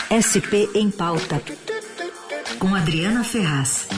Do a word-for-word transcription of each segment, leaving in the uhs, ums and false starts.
S P em Pauta, com Adriana Ferraz.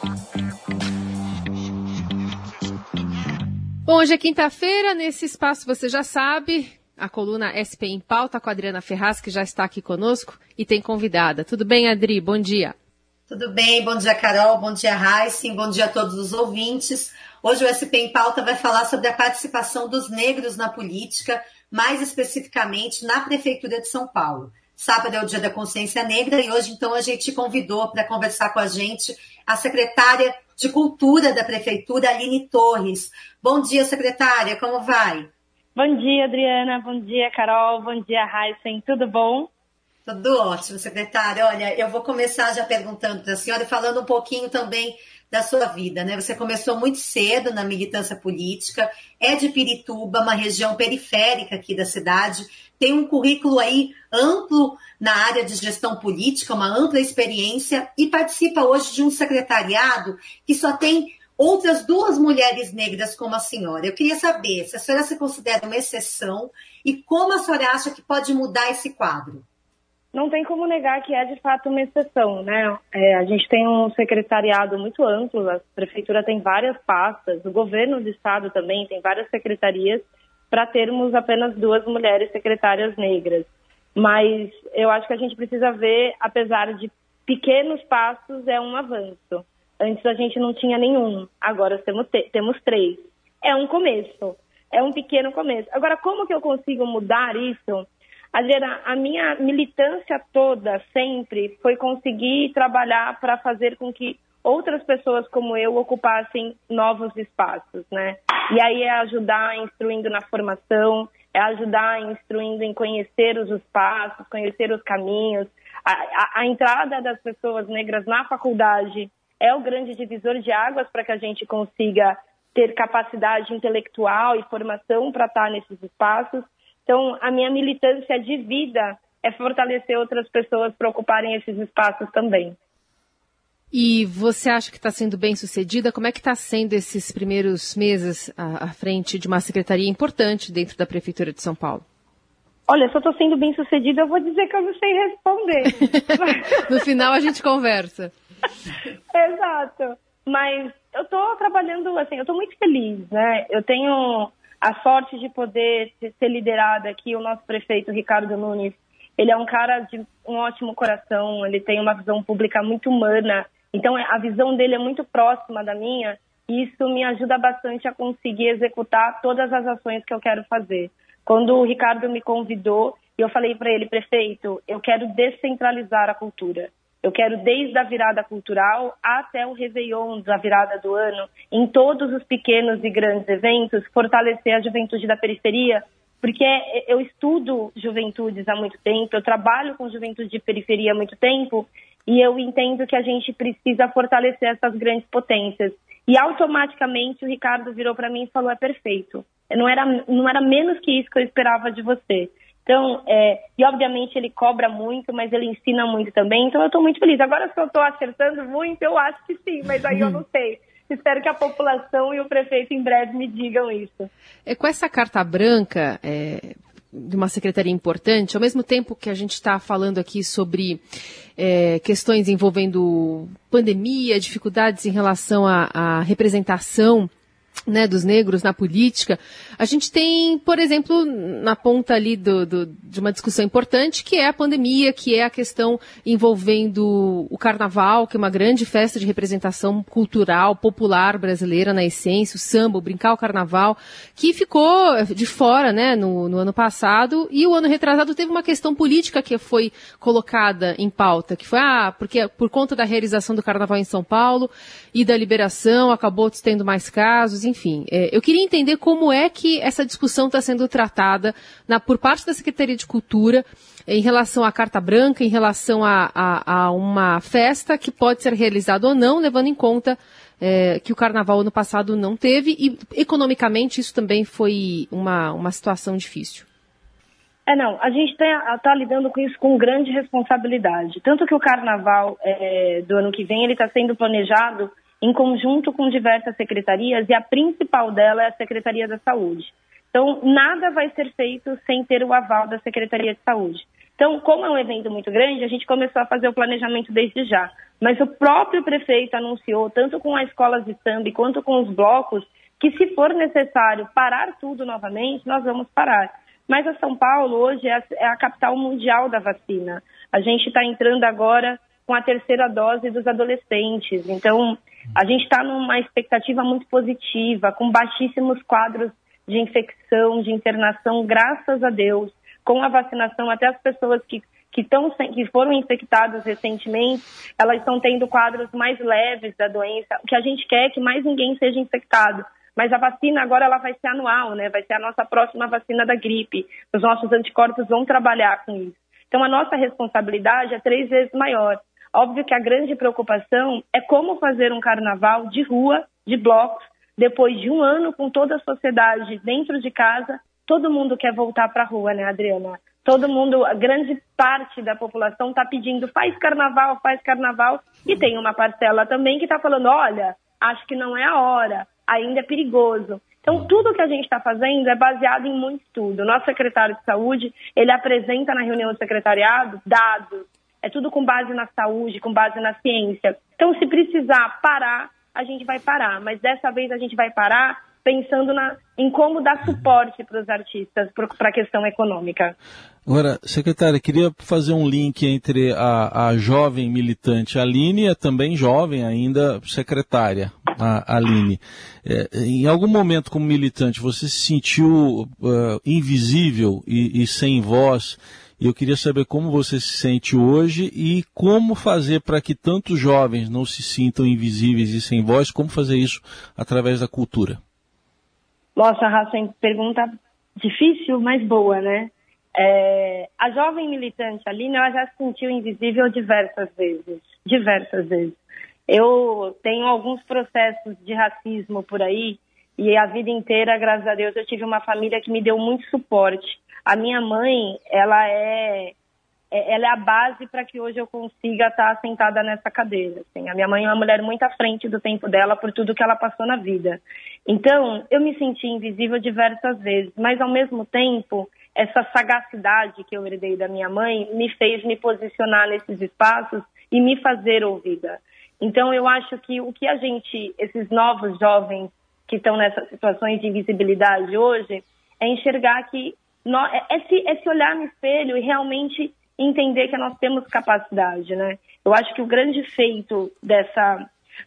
Bom, hoje é quinta-feira, nesse espaço você já sabe, a coluna S P em Pauta com a Adriana Ferraz, que já está aqui conosco e tem convidada. Tudo bem, Adri? Bom dia. Tudo bem, bom dia, Carol, bom dia, Raíssen, bom dia a todos os ouvintes. Hoje o S P em Pauta vai falar sobre a participação dos negros na política, mais especificamente na Prefeitura de São Paulo. Sábado é o Dia da Consciência Negra e hoje, então, a gente convidou para conversar com a gente a secretária de Cultura da Prefeitura, Aline Torres. Bom dia, secretária, como vai? Bom dia, Adriana, bom dia, Carol, bom dia, Raíssen, tudo bom? Tudo ótimo, secretária. Olha, eu vou começar já perguntando para a senhora e falando um pouquinho também da sua vida, né? Você começou muito cedo na militância política, é de Pirituba, uma região periférica aqui da cidade, tem um currículo aí amplo na área de gestão política, uma ampla experiência e participa hoje de um secretariado que só tem outras duas mulheres negras como a senhora. Eu queria saber se a senhora se considera uma exceção e como a senhora acha que pode mudar esse quadro. Não tem como negar que é de fato uma exceção, né? É, a gente tem um secretariado muito amplo, a prefeitura tem várias pastas, o governo do estado também tem várias secretarias para termos apenas duas mulheres secretárias negras. Mas eu acho que a gente precisa ver, apesar de pequenos passos, é um avanço. Antes a gente não tinha nenhum, agora temos, temos três. É um começo, é um pequeno começo. Agora, como que eu consigo mudar isso? Adriana, a minha militância toda sempre foi conseguir trabalhar para fazer com que outras pessoas como eu ocupassem novos espaços, né? E aí é ajudar instruindo na formação, é ajudar instruindo em conhecer os espaços, conhecer os caminhos. A, a, a entrada das pessoas negras na faculdade é o grande divisor de águas para que a gente consiga ter capacidade intelectual e formação para estar nesses espaços. Então, a minha militância de vida é fortalecer outras pessoas para ocuparem esses espaços também. E você acha que está sendo bem sucedida? Como é que está sendo esses primeiros meses à, à frente de uma secretaria importante dentro da Prefeitura de São Paulo? Olha, se eu estou sendo bem sucedida, eu vou dizer que eu não sei responder. No final a gente conversa. Exato. Mas eu estou trabalhando, assim, eu estou muito feliz, né? Eu tenho a sorte de poder ser liderada aqui, o nosso prefeito Ricardo Nunes. Ele é um cara de um ótimo coração, ele tem uma visão pública muito humana, então a visão dele é muito próxima da minha, e isso me ajuda bastante a conseguir executar todas as ações que eu quero fazer. Quando o Ricardo me convidou, eu falei para ele, prefeito, eu quero descentralizar a cultura. Eu quero, desde a virada cultural até o Réveillon da virada do ano, em todos os pequenos e grandes eventos, fortalecer a juventude da periferia, porque eu estudo juventudes há muito tempo, eu trabalho com juventude de periferia há muito tempo, e eu entendo que a gente precisa fortalecer essas grandes potências. E automaticamente o Ricardo virou para mim e falou, é perfeito. Não era, não era menos que isso que eu esperava de você. Então, é, e obviamente ele cobra muito, mas ele ensina muito também, então eu estou muito feliz. Agora, se eu estou acertando muito, eu acho que sim, mas aí eu não sei. Espero que a população e o prefeito em breve me digam isso. É, com essa carta branca é, de uma secretaria importante, ao mesmo tempo que a gente está falando aqui sobre é, questões envolvendo pandemia, dificuldades em relação à, à representação, né, dos negros na política, a gente tem, por exemplo, na ponta ali do, do, de uma discussão importante, que é a pandemia, que é a questão envolvendo o carnaval, que é uma grande festa de representação cultural, popular brasileira na essência, o samba, o brincar o carnaval, que ficou de fora, né, no, no ano passado, e o ano retrasado teve uma questão política que foi colocada em pauta, que foi, ah, porque por conta da realização do carnaval em São Paulo e da liberação, acabou tendo mais casos, enfim. É, eu queria entender como é que essa discussão está sendo tratada na, por parte da Secretaria de Cultura em relação à Carta Branca, em relação a, a, a uma festa que pode ser realizada ou não, levando em conta é, que o Carnaval ano passado não teve e economicamente isso também foi uma, uma situação difícil. É, não, a gente está tá lidando com isso com grande responsabilidade. Tanto que o Carnaval é, do ano que vem ele está sendo planejado em conjunto com diversas secretarias, e a principal dela é a Secretaria da Saúde. Então, nada vai ser feito sem ter o aval da Secretaria de Saúde. Então, como é um evento muito grande, a gente começou a fazer o planejamento desde já. Mas o próprio prefeito anunciou, tanto com as escolas de samba quanto com os blocos, que se for necessário parar tudo novamente, nós vamos parar. Mas a São Paulo hoje é a, é a capital mundial da vacina. A gente está entrando agora com a terceira dose dos adolescentes. Então, a gente está numa expectativa muito positiva, com baixíssimos quadros de infecção, de internação, graças a Deus. Com a vacinação, até as pessoas que, que, tão, que foram infectadas recentemente, elas estão tendo quadros mais leves da doença. O que a gente quer é que mais ninguém seja infectado. Mas a vacina agora ela vai ser anual, né? Vai ser a nossa próxima vacina da gripe. Os nossos anticorpos vão trabalhar com isso. Então, a nossa responsabilidade é três vezes maior. Óbvio que a grande preocupação é como fazer um carnaval de rua, de blocos, depois de um ano com toda a sociedade dentro de casa. Todo mundo quer voltar para a rua, né, Adriana? Todo mundo, a grande parte da população está pedindo faz carnaval, faz carnaval. E tem uma parcela também que está falando, olha, acho que não é a hora, ainda é perigoso. Então, tudo que a gente está fazendo é baseado em muito estudo. O nosso secretário de saúde, ele apresenta na reunião do secretariado dados. É tudo com base na saúde, com base na ciência. Então, se precisar parar, a gente vai parar. Mas dessa vez a gente vai parar pensando na, em como dar suporte para os artistas, para a questão econômica. Agora, secretária, queria fazer um link entre a, a jovem militante Aline e a também jovem ainda secretária, a Aline. É, em algum momento como militante, você se sentiu uh, invisível e, e sem voz? E eu queria saber como você se sente hoje e como fazer para que tantos jovens não se sintam invisíveis e sem voz, como fazer isso através da cultura? Nossa, Raça, pergunta difícil, mas boa, né? É, a jovem militante Aline, ela já se sentiu invisível diversas vezes, diversas vezes. Eu tenho alguns processos de racismo por aí e a vida inteira, graças a Deus, eu tive uma família que me deu muito suporte. A minha mãe, ela é, ela é a base para que hoje eu consiga estar sentada nessa cadeira. Assim. A minha mãe é uma mulher muito à frente do tempo dela por tudo que ela passou na vida. Então, eu me senti invisível diversas vezes, mas ao mesmo tempo, essa sagacidade que eu herdei da minha mãe me fez me posicionar nesses espaços e me fazer ouvida. Então, eu acho que o que a gente, esses novos jovens que estão nessas situações de invisibilidade hoje, é enxergar que nós, é, se, é se olhar no espelho e realmente entender que nós temos capacidade, né? Eu acho que o grande feito dessa...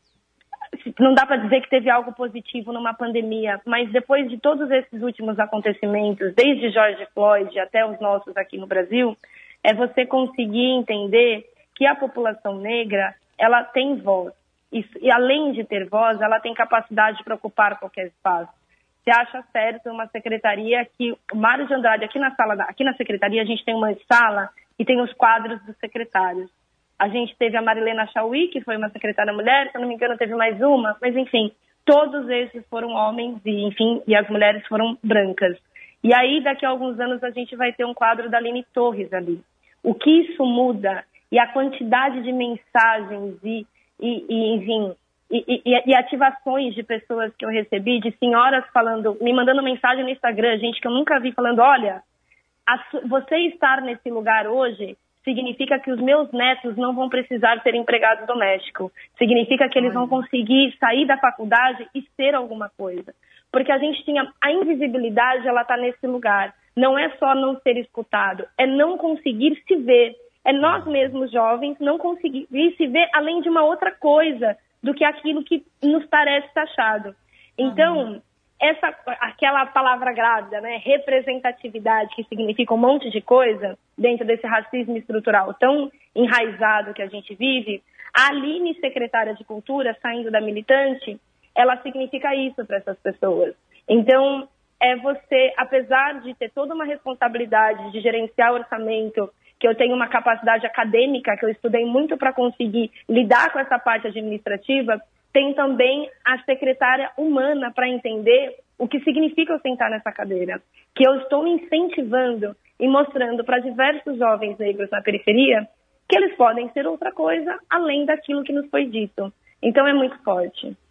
Não dá para dizer que teve algo positivo numa pandemia, mas depois de todos esses últimos acontecimentos, desde George Floyd até os nossos aqui no Brasil, é você conseguir entender que a população negra, ela tem voz. E, e além de ter voz, ela tem capacidade para ocupar qualquer espaço. Você acha certo uma secretaria que... O Mário de Andrade, aqui na, sala, aqui na secretaria, a gente tem uma sala e tem os quadros dos secretários. A gente teve a Marilena Chauí, que foi uma secretária mulher, se eu não me engano teve mais uma, mas enfim, todos esses foram homens e, enfim, e as mulheres foram brancas. E aí, daqui a alguns anos, a gente vai ter um quadro da Aline Torres ali. O que isso muda e a quantidade de mensagens e, e, e enfim, e, e, e ativações de pessoas que eu recebi, de senhoras falando, me mandando mensagem no Instagram, gente que eu nunca vi, falando, olha, a, você estar nesse lugar hoje significa que os meus netos não vão precisar ser empregados domésticos. Significa que eles vão conseguir sair da faculdade e ser alguma coisa. Porque a gente tinha... A invisibilidade, ela está nesse lugar. Não é só não ser escutado, é não conseguir se ver. É nós mesmos, jovens, não conseguir se ver além de uma outra coisa do que aquilo que nos parece taxado. Então... Uhum. Essa, aquela palavra grávida, né, representatividade, que significa um monte de coisa, dentro desse racismo estrutural tão enraizado que a gente vive, a Aline, secretária de Cultura, saindo da militante, ela significa isso para essas pessoas. Então, é você, apesar de ter toda uma responsabilidade de gerenciar o orçamento, que eu tenho uma capacidade acadêmica, que eu estudei muito para conseguir lidar com essa parte administrativa, tem também a secretária humana para entender o que significa eu sentar nessa cadeira. Que eu estou me incentivando e mostrando para diversos jovens negros na periferia que eles podem ser outra coisa além daquilo que nos foi dito. Então é muito forte.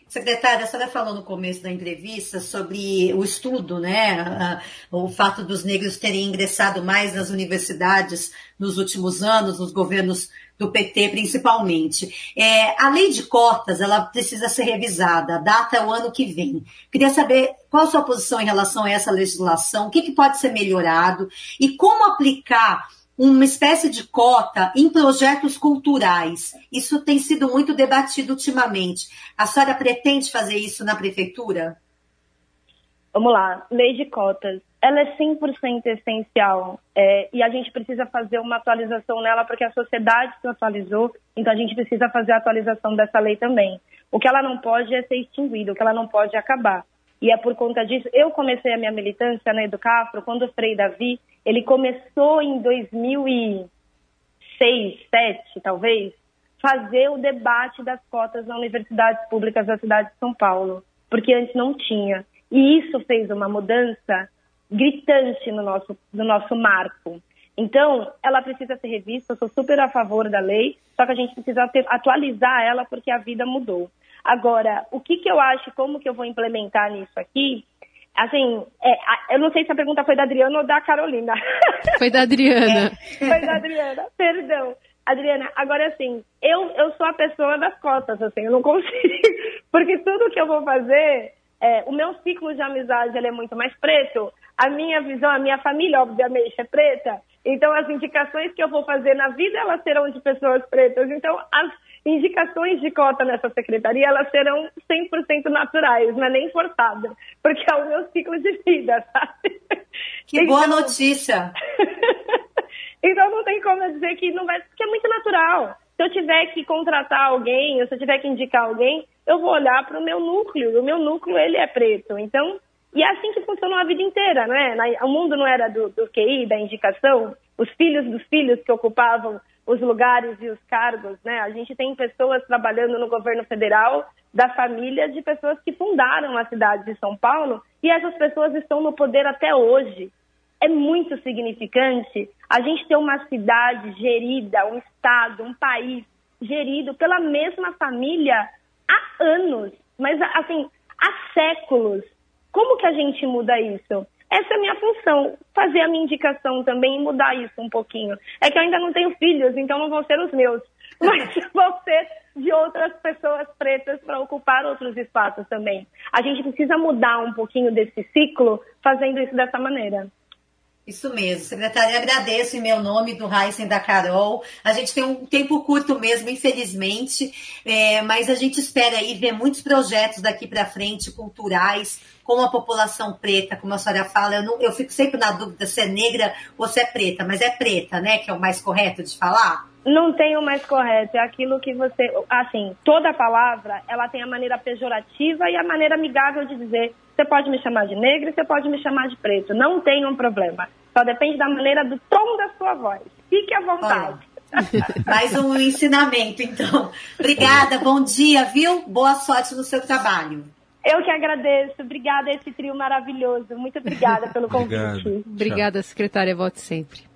Secretária, a senhora falou no começo da entrevista sobre o estudo, né? O fato dos negros terem ingressado mais nas universidades nos últimos anos, nos governos do P T principalmente. É, a lei de cotas, ela precisa ser revisada, a data é o ano que vem. Queria saber qual a sua posição em relação a essa legislação, o que, que pode ser melhorado e como aplicar uma espécie de cota em projetos culturais. Isso tem sido muito debatido ultimamente. A senhora pretende fazer isso na prefeitura? Vamos lá, lei de cotas. Ela é cem por cento essencial é, e a gente precisa fazer uma atualização nela porque a sociedade se atualizou, então a gente precisa fazer a atualização dessa lei também. O que ela não pode é ser extinguida, o que ela não pode é acabar. E é por conta disso, eu comecei a minha militância na Educafro, quando o Frei Davi, ele começou em dois mil e seis, dois mil e sete, talvez, fazer o debate das cotas nas universidades públicas da cidade de São Paulo, porque antes não tinha. E isso fez uma mudança gritante no nosso, no nosso marco. Então, ela precisa ser revista, eu sou super a favor da lei, só que a gente precisa ter, atualizar ela porque a vida mudou. Agora, o que, que eu acho, como que eu vou implementar nisso aqui, assim, é, eu não sei se a pergunta foi da Adriana ou da Carolina. Foi da Adriana. É, foi da Adriana, perdão. Adriana, agora assim, eu, eu sou a pessoa das cotas, assim, eu não consigo, porque tudo que eu vou fazer, é, o meu ciclo de amizade ele é muito mais preto, a minha visão, a minha família, obviamente, é preta, então as indicações que eu vou fazer na vida, elas serão de pessoas pretas, então as indicações de cota nessa secretaria, elas serão cem por cento naturais, não é nem forçada, porque é o meu ciclo de vida, sabe? Que então, boa notícia! Então não tem como eu dizer que não vai, porque é muito natural. Se eu tiver que contratar alguém, ou se eu tiver que indicar alguém, eu vou olhar para o meu núcleo, o meu núcleo ele é preto, então, e é assim que funcionou a vida inteira, né? O mundo não era do, do Q I, da indicação, os filhos dos filhos que ocupavam os lugares e os cargos, né? A gente tem pessoas trabalhando no governo federal, da família de pessoas que fundaram a cidade de São Paulo, e essas pessoas estão no poder até hoje. É muito significante a gente ter uma cidade gerida, um estado, um país gerido pela mesma família há anos, mas assim, há séculos. Como que a gente muda isso? Essa é a minha função, fazer a minha indicação também e mudar isso um pouquinho. É que eu ainda não tenho filhos, então não vão ser os meus, mas vão ser de outras pessoas pretas para ocupar outros espaços também. A gente precisa mudar um pouquinho desse ciclo fazendo isso dessa maneira. Isso mesmo, secretária, agradeço em meu nome, do Raíssa e da Carol. A gente tem um tempo curto mesmo, infelizmente, é, mas a gente espera aí ver muitos projetos daqui para frente, culturais, com a população preta, como a senhora fala. Eu, não, eu fico sempre na dúvida se é negra ou se é preta, mas é preta, né, que é o mais correto de falar? Não tem o mais correto, é aquilo que você... Assim, toda palavra, ela tem a maneira pejorativa e a maneira amigável de dizer. Você pode me chamar de negra, você pode me chamar de preto. Não tem um problema. Só depende da maneira do tom da sua voz. Fique à vontade. Mais um ensinamento, então. Obrigada, bom dia, viu? Boa sorte no seu trabalho. Eu que agradeço. Obrigada a esse trio maravilhoso. Muito obrigada pelo convite. Obrigado. Obrigada, secretária. Volte sempre.